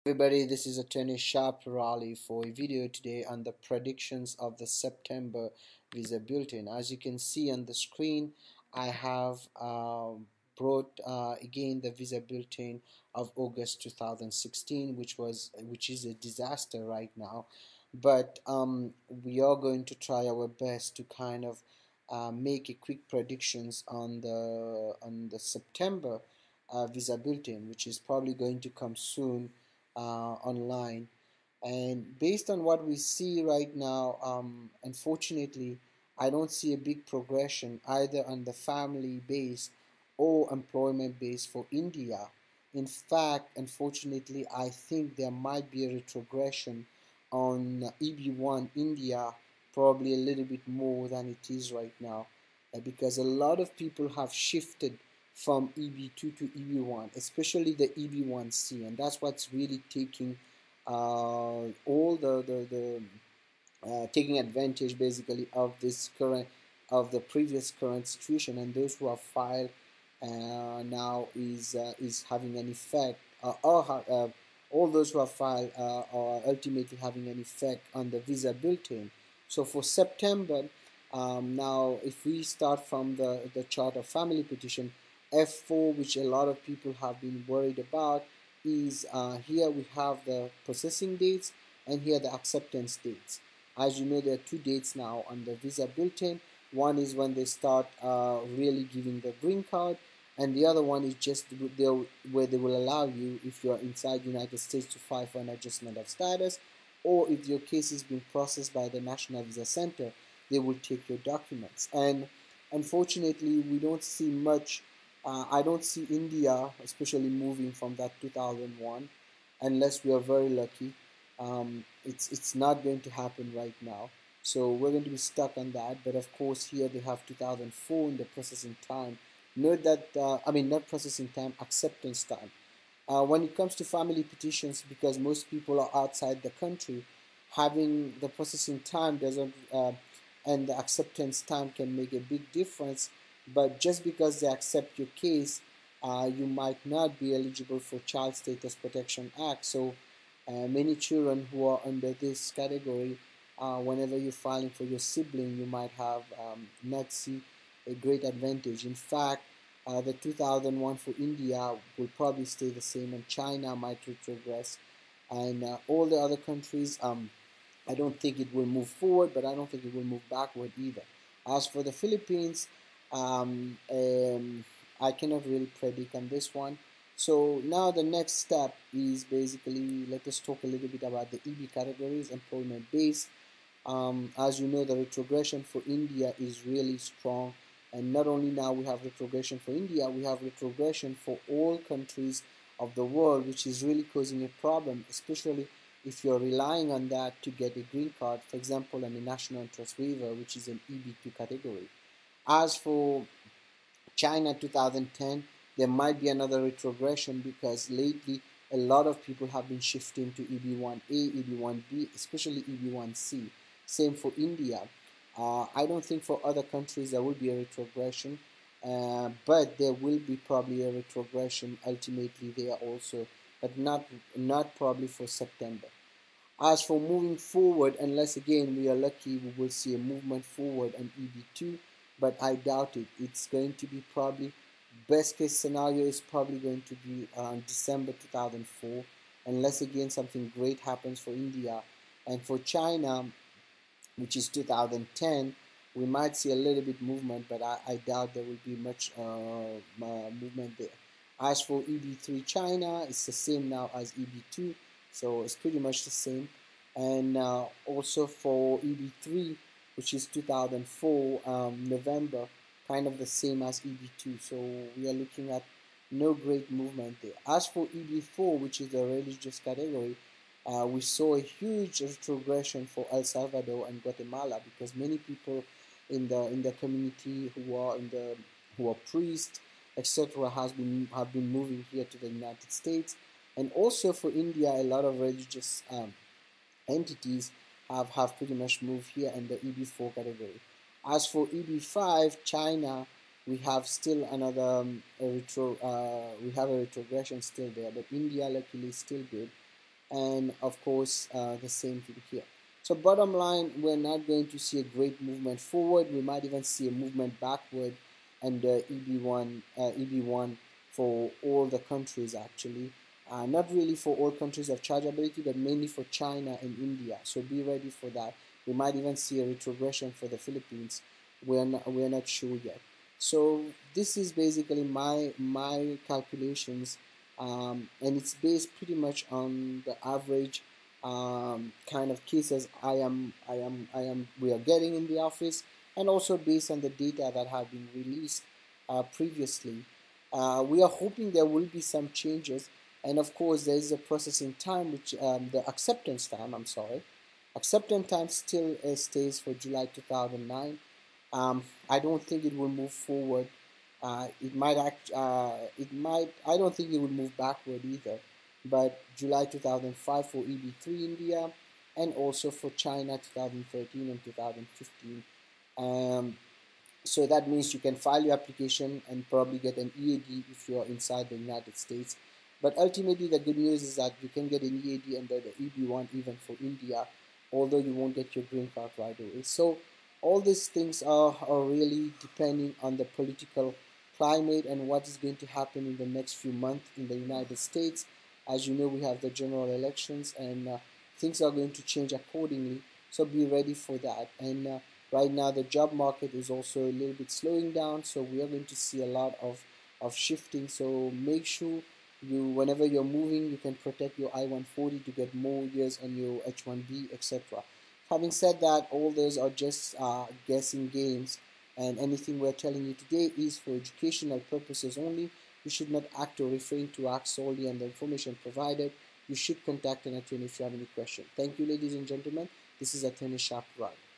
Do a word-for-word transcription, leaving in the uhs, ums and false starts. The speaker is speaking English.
Everybody, this is Attorney Sharp Raleigh for a video today on the predictions of the September visa bulletin. As you can see on the screen, I have um, brought uh, again the visa bulletin of August two thousand sixteen, which was which is a disaster right now. But um, we are going to try our best to kind of uh, make a quick predictions on the on the September uh, visa bulletin, which is probably going to come soon uh, online. And based on what we see right now, um, unfortunately, I don't see a big progression either on the family base or employment base for India. In fact, unfortunately, I think there might be a retrogression on E B one India, probably a little bit more than it is right now, uh, because a lot of people have shifted from E B two to E B one, especially the E B one C, and that's what's really taking uh, all the the, the uh, taking advantage basically of this current of the previous current situation, and those who have filed uh, now is uh, is having an effect, uh, or uh, all those who have filed uh, are ultimately having an effect on the visa bulletin. So for September, um, now if we start from the the chart of family petition F four, which a lot of people have been worried about, is uh, here we have the processing dates and here the acceptance dates. As you know, there are two dates now on the visa bulletin. One is when they start uh, really giving the green card, and the other one is just where they will allow you, if you are inside the United States, to file for an adjustment of status, or if your case is being processed by the National Visa Center, they will take your documents. And unfortunately, we don't see much. Uh, I don't see India, especially moving from that two thousand one, unless we are very lucky. Um, it's it's not going to happen right now, so we're going to be stuck on that. But of course, here they have two thousand four in the processing time. Note that uh, I mean not processing time, acceptance time. Uh, when it comes to family petitions, because most people are outside the country, having the processing time doesn't uh, and the acceptance time can make a big difference. But just because they accept your case, uh, you might not be eligible for Child Status Protection Act. So uh, many children who are under this category, uh, whenever you're filing for your sibling, you might have um, not see a great advantage. In fact, uh, the two thousand one for India will probably stay the same, and China might retrogress, and uh, all the other countries. Um, I don't think it will move forward, but I don't think it will move backward either. As for the Philippines, um, um, I cannot really predict on this one. So now the next step is basically, let us talk a little bit about the E B categories, employment based. Um, as you know, the retrogression for India is really strong. And not only now we have retrogression for India, we have retrogression for all countries of the world, which is really causing a problem, especially if you're relying on that to get a green card, for example, on a national interest waiver, which is an E B two category. As for China two thousand ten, there might be another retrogression because lately a lot of people have been shifting to E B one A, E B one B, especially E B one C. Same for India. Uh, I don't think for other countries there will be a retrogression, uh, but there will be probably a retrogression ultimately there also, but not not probably for September. As for moving forward, unless again we are lucky, we will see a movement forward on E B two, but I doubt it. It's going to be probably, best case scenario is probably going to be around December two thousand four, unless again something great happens for India. And for China, which is two thousand ten, we might see a little bit movement, but I, I doubt there will be much uh, uh, movement there. As for E B three China, it's the same now as E B two, so it's pretty much the same. And uh, also for E B three, which is two thousand four um, November, kind of the same as E B two, so we are looking at no great movement there. As for E B four, which is the religious category, uh, we saw a huge retrogression for El Salvador and Guatemala because many people in the in the community who are in the who are priests, et cetera, has been have been moving here to the United States, and also for India, a lot of religious um, entities have have pretty much moved here in the E B four category. As for E B five, China, we have still another um, a retro. Uh, we have a retrogression still there, but India luckily is still good. and of course uh, the same thing here. So bottom line, we're not going to see a great movement forward. We might even see a movement backward, and uh, E B one, uh, E B one for all the countries actually. Uh, not really for all countries of chargeability, but mainly for China and India. So be ready for that. We might even see a retrogression for the Philippines. We're not, we're not sure yet. So this is basically my my calculations, um, and it's based pretty much on the average um, kind of cases I am I am I am we are getting in the office, and also based on the data that have been released uh, previously. Uh, we are hoping there will be some changes, and of course there is a processing time, which um, the acceptance time. I'm sorry, acceptance time still uh, stays for July two thousand nine. Um, I don't think it will move forward. Uh, it might act. Uh, it might. I don't think it will move backward either. But July two thousand five for E B three India, and also for China two thousand thirteen and two thousand fifteen. Um, so that means you can file your application and probably get an E A D if you are inside the United States. But ultimately, the good news is that you can get an E A D under the E B one even for India, although you won't get your green card right away. So all these things are, are really depending on the political climate and what is going to happen in the next few months in the United States. As you know, we have the general elections, and uh, things are going to change accordingly. So be ready for that. And uh, right now, the job market is also a little bit slowing down, so we are going to see a lot of, of shifting. So make sure you, whenever you're moving, you can protect your I one forty to get more years on your H one B, et cetera. Having said that, all those are just uh, guessing games, and anything we're telling you today is for educational purposes only. You should not act or refrain to act solely on the information provided. You should contact an attorney if you have any question. Thank you, ladies and gentlemen. This is Attorney Sharp Rod.